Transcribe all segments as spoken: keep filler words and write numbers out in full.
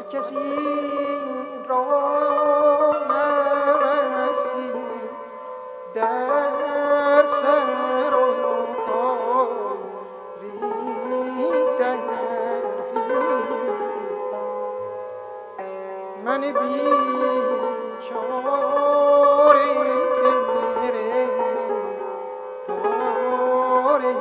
کسی را نسی در سر و کاری در من بیچاره گرفتار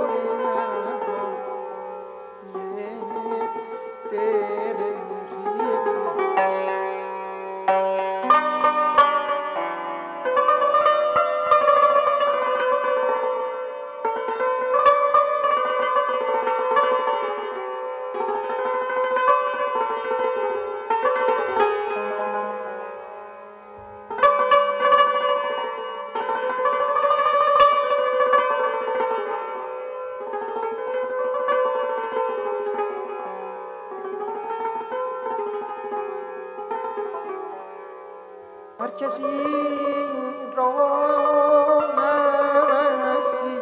هر کسی را نسی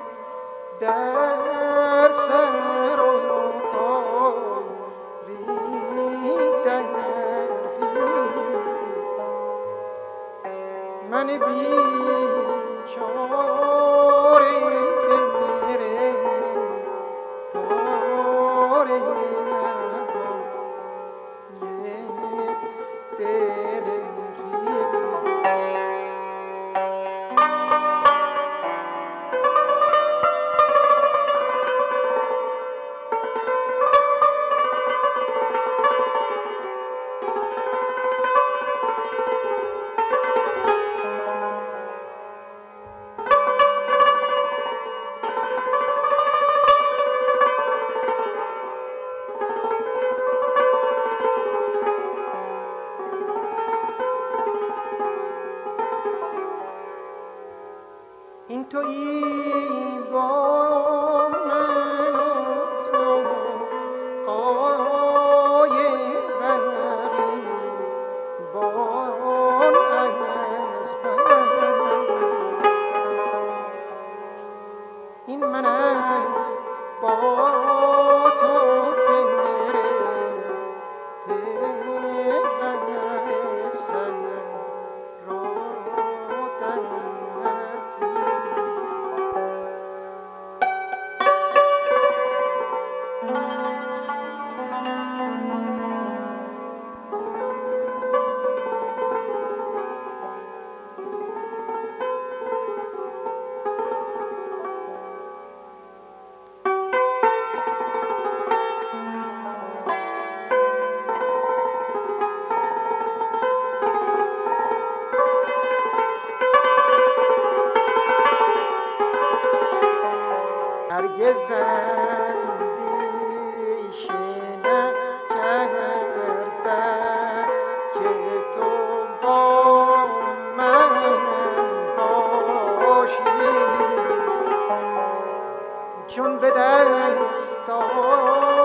در سر و کاری در من بیچاره گرفتار این تویی با من و تو قایق رقیبان از من این منم با تو هرگز اندیشه نکردم که تو با من باشی چون به دست